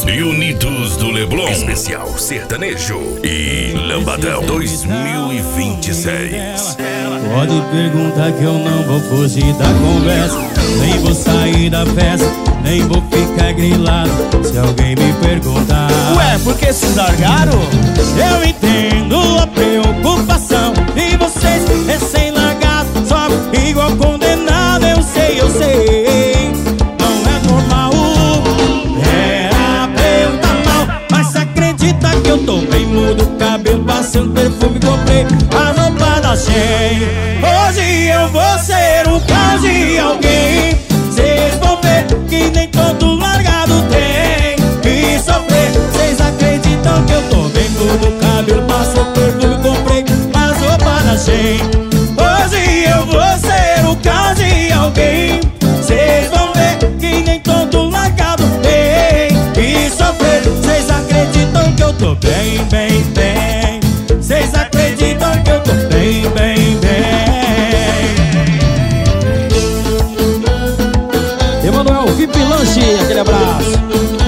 e Unidos do Leblon. Especial Sertanejo e Lambadão 2026. Pode perguntar que eu não vou fugir da conversa, nem vou sair da festa, nem vou ficar grilado se alguém me perguntar. Ué, por que se largaram? Eu entendo a preocupação de vocês recém-largados, só igual condenado, eu sei, não é normal. Era pra eu tá mal, mas acredita que eu tô bem, mudo o cabelo, passei um perfume, comprei a roupa da Shein. Hoje eu vou ser um caso de alguém, cês vão ver que nem todo largado tem que sofrer. Cês acreditam que eu tô bem, mudo o cabelo, passei um perfume, comprei a roupa da Shein. Hoje eu vou ser o caso de alguém, cês vão ver que nem todo largado tem que sofrer. Cês acreditam que eu tô bem, bem, bem. Cês acreditam que eu tô bem, bem, bem. Emanuel VIP Lanche, aquele abraço.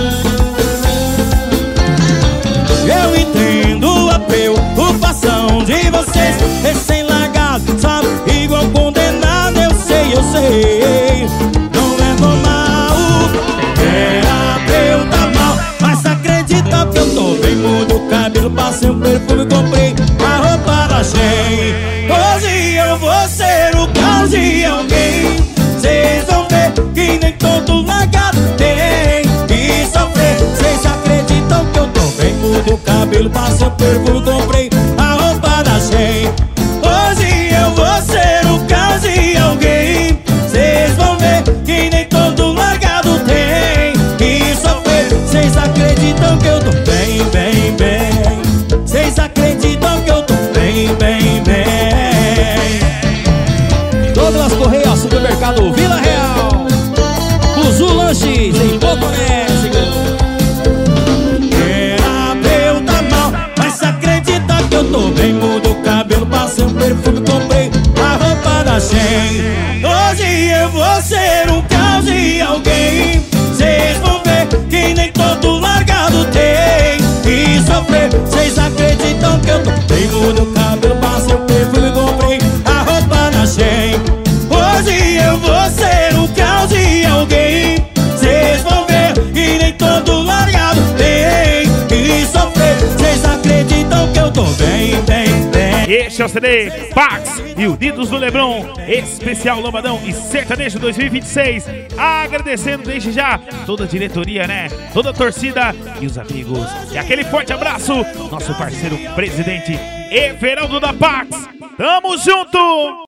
Eu entendo a preocupação de vocês recém-largados, sabe, igual condenado, eu sei, não é normal. Era pra eu tá mal, mas acredita que eu tô bem, mudo o cabelo, passei um perfume, comprei a roupa da Shein. Hoje eu vou ser o caos de alguém, cês vão ver que nem todo largado tem que sofrer. Cês acreditam que eu tô bem, mudo o cabelo, passei um perfume, comprei a roupa da Shein. Hoje eu vou ser o caos de alguém, cês vão ver que nem todo largado tem que sofrer. Cês acreditam que eu tô bem, bem, bem. Cês acreditam que eu tô bem, bem, bem. Douglas Correia, supermercado Vila Real. Buzu Lanches, em Poconé. Era pra eu tá mal, mas acredita que eu tô bem, mudo o cabelo, passei um perfume, comprei a roupa da Shein. Hoje eu vou ser um caos de alguém, cês vão ver que nem todo largado tem que sofrer. Cês acreditam que eu tô bem, mudo o cabelo, passei um perfume, comprei a roupa da Shein. Hoje eu vou ser um caos de alguém, cês vão ver que nem todo largado tem que sofrer. Cês acreditam que eu tô bem, bem, bem. Este é o CD Pax e Unidos do Leblon, especial Lambadão e Sertanejo 2026. Agradecendo desde já toda a diretoria, né? Toda a torcida e os amigos. E aquele forte abraço, nosso parceiro presidente Everaldo da Pax. Tamo junto!